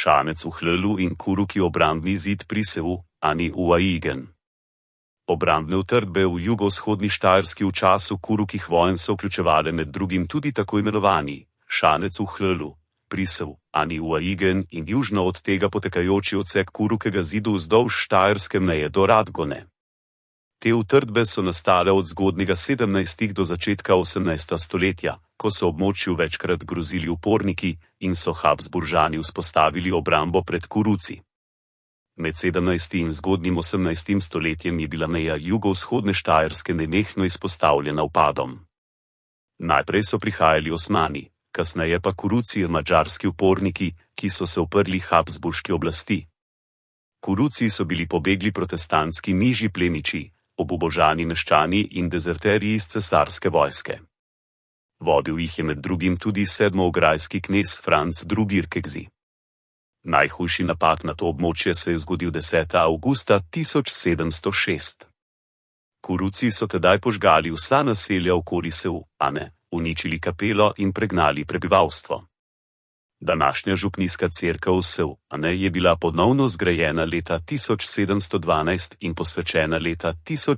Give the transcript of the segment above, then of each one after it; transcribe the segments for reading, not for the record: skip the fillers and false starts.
Šanec v Hlelu in Kuruki obrambni zid pri Sevu, Ani Uaigen. Obrambne utrdbe v jugovzhodni Štajerski v času Kurukih vojn so vključevale med drugim tudi tako imenovani Šanec v Hlelu, pri Sevu, Ani Uaigen in južno od tega potekajoči odsek Kurukega zidu vzdolž štajerske meje do Radgone. Te utrdbe so nastale od zgodnjega 17. do začetka 18. stoletja, ko so območju večkrat grozili uporniki in so Habsburžani vzpostavili obrambo pred Kuruci. Med 17. in zgodnjim 18. stoletjem je bila meja jugovzhodne Štajerske nenehno izpostavljena vpadom. Najprej so prihajali Osmani, kasneje pa Kuruci in madžarski uporniki, ki so se uprli Habsburški oblasti. Kuruci so bili pobegli protestantski nižji plemiči, obubožani meščani in dezerterji iz cesarske vojske. Vodil jih je med drugim tudi sedmoograjski knez Franc II. Irkegzi. Najhujši napad na to območje se je zgodil 10. avgusta 1706. Kuruci so tedaj požgali vsa naselja okoli Sevu, Ane, uničili kapelo in pregnali prebivalstvo. Današnja župnijska cerkev Sevu, Ane, je bila ponovno zgrajena leta 1712 in posvečena leta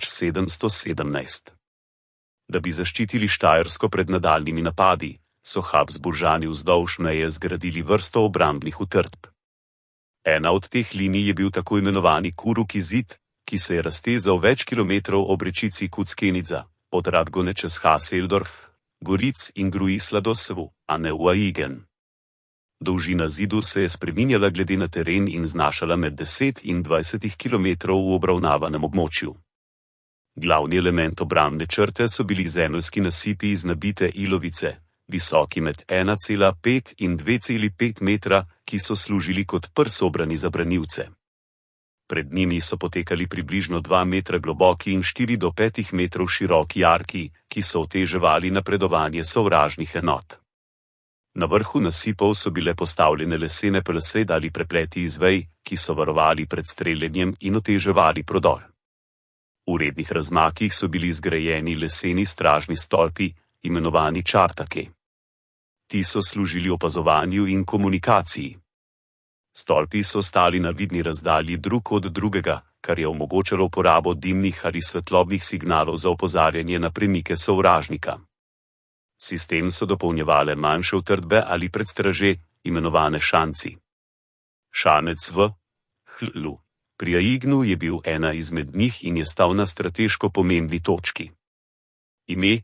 1717. Da bi zaščitili Štajersko pred nadaljnjimi napadi, so Habsburžani vzdolž meje zgradili vrsto obrambnih utrdb. Ena od teh linij je bil tako imenovani Kuruki zid, ki se je raztezal več kilometrov ob rečici Kuckenica, od Radgone čez Haseldorf, Goric in Gruisla do Sevu, Ane Uaigen. Dolžina zidu se je spreminjala glede na teren in znašala med 10 in 20 km v obravnavanem območju. Glavni element obrambne črte so bili zemeljski nasipi iz nabite ilovice, visoki med 1,5 in 2,5 metra, ki so služili kot prsobrani za branilce. Pred njimi so potekali približno 2 metra globoki in 4 do 5 metrov široki jarki, ki so oteževali napredovanje sovražnih enot. Na vrhu nasipov so bile postavljene lesene palisade ali prepleti iz vej, ki so varovali pred streljanjem in oteževali prodor. V rednih razmakih so bili zgrajeni leseni stražni stolpi, imenovani čartake. Ti so služili opazovanju in komunikaciji. Stolpi so stali na vidni razdalji drug od drugega, kar je omogočalo uporabo dimnih ali svetlobnih signalov za opozarjanje na premike sovražnika. Sistem so dopolnjevale manjše utrdbe ali predstraže, imenovane šanci. Šanec v Hlelu pri Aignu je bil ena izmed njih in je stal na strateško pomembni točki. Ime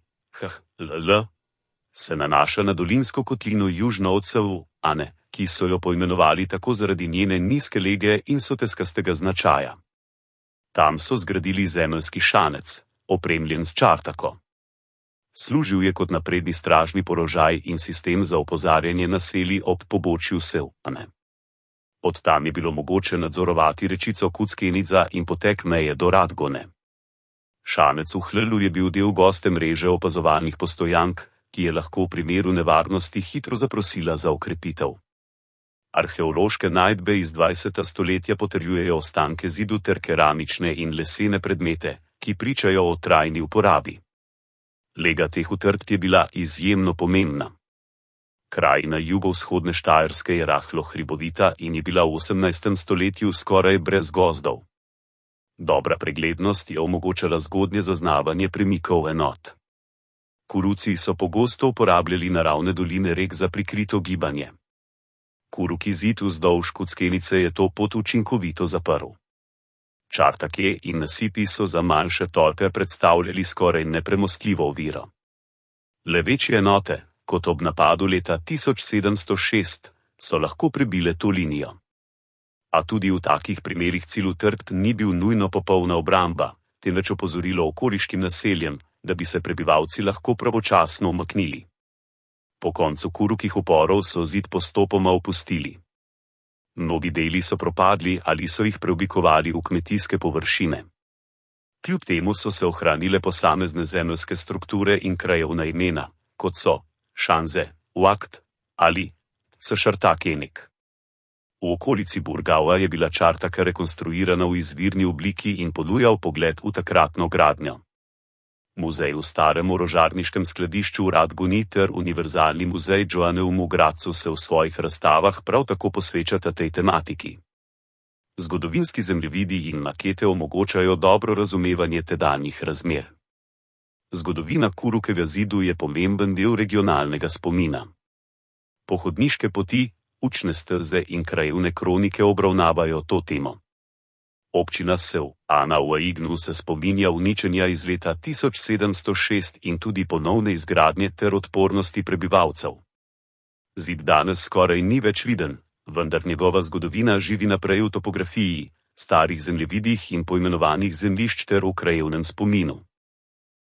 Hl se nanaša na dolinsko kotlino južno od Sevu, Ane, ki so jo poimenovali tako zaradi njene nizke lege in soteskastega značaja. Tam so zgradili zemeljski šanec, opremljen s čartako. Služil je kot napredni stražni položaj in sistem za opozarjanje naselij ob pobočju Sev, Ane. Od tam je bilo mogoče nadzorovati rečico Kuckenica in potek meje do Radgone. Šanec v Hlelu je bil del goste mreže opazovalnih postojank, ki je lahko v primeru nevarnosti hitro zaprosila za okrepitev. Arheološke najdbe iz 20. stoletja potrjujejo ostanke zidu ter keramične in lesene predmete, ki pričajo o trajni uporabi. Lega teh utrdb je bila izjemno pomembna. Krajina jugovzhodne Štajerske je rahlo hribovita in je bila v 18. stoletju skoraj brez gozdov. Dobra preglednost je omogočala zgodnje zaznavanje premikov enot. Kuruci so pogosto uporabljali naravne doline rek za prikrito gibanje. Kuruki zid vzdolž Kuckenice je to pot učinkovito zaprl. Čartake in nasipi so za manjše tolpe predstavljali skoraj nepremostljivo oviro. Le večje enote, kot ob napadu leta 1706, so lahko prebile to linijo. A tudi v takih primerih cilj utrdb ni bil nujno popolna obramba, temveč opozorilo okoliškim naseljem, da bi se prebivalci lahko pravočasno umaknili. Po koncu Kurukih uporov so zid postopoma opustili. Mnogi deli so propadli ali so jih preoblikovali v kmetijske površine. Kljub temu so se ohranile posamezne zemeljske strukture in krajevna imena, kot so Šanze, Uakt ali Cšartakenik. V okolici Burgava je bila čartaka rekonstruirana v izvirni obliki in ponuja vpogled v takratno gradnjo. Muzej v starem orožarniškem skladišču v Radguni ter Univerzalni muzej Joanneum v Gradcu se v svojih razstavah prav tako posvečata tej tematiki. Zgodovinski zemljevidi in makete omogočajo dobro razumevanje tedanjih razmer. Zgodovina Kurukevega zidu je pomemben del regionalnega spomina. Pohodniške poti, učne steze in krajevne kronike obravnavajo to temo. Občina Sev, Ana v Aignu se spominja uničenja iz leta 1706 in tudi ponovne izgradnje ter odpornosti prebivalcev. Zid danes skoraj ni več viden, vendar njegova zgodovina živi naprej v topografiji, starih zemljevidih in poimenovanih zemljišč ter v krajevnem spominu.